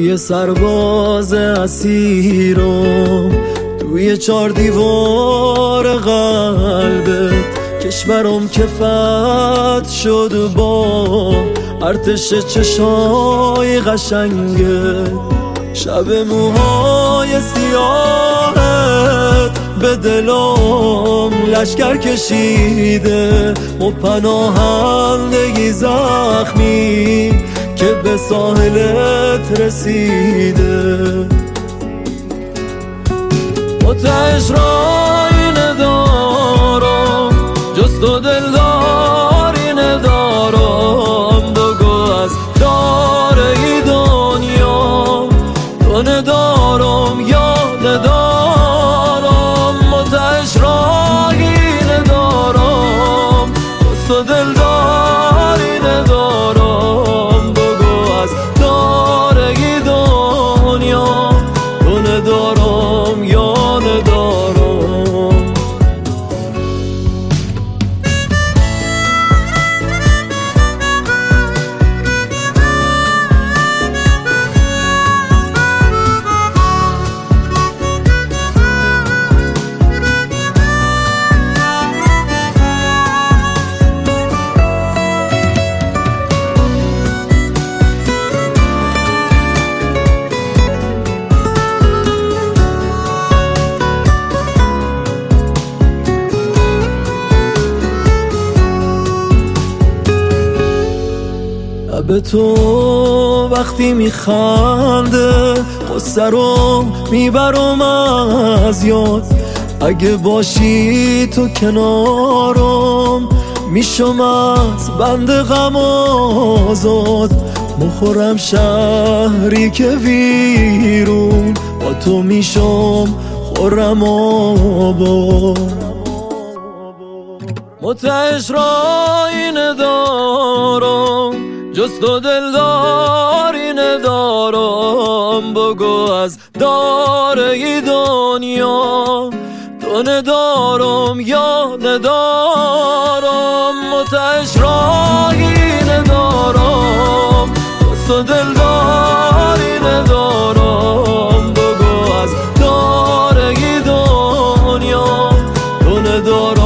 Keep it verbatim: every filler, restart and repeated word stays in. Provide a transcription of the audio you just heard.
یه سرباز اسیرم توی چار دیوار قلبت. کشورم که فتح شد با ارتش چشای قشنگت. شب موهای سیاهت به دلم لشکر کشیده و پناهندگی زخمی که به ساحلت رسیده. متعش رایی ندارم جز تو دلداری ندارم. بگو از داره ای دنیا تو ندارم یا ندارم. متعش رایی ندارم جز تو دلداری ندارم. بگو از داره ای دنیا تو ندارم یا ندارم. به تو وقتی میخنده قصه رو میبرم از یاد. اگه باشی تو کنارم میشم از بند غم آزاد. مخورم شهری که ویرون با تو میشم خورم آباد. متعش رایی ندارم جز تو دلداری ندارم. بگو از داره ای دنیا تو ندارم یا ندارم. متعش رایی ندارم جز تو دلداری ندارم. بگو از داره ای دنیا تو ندارم.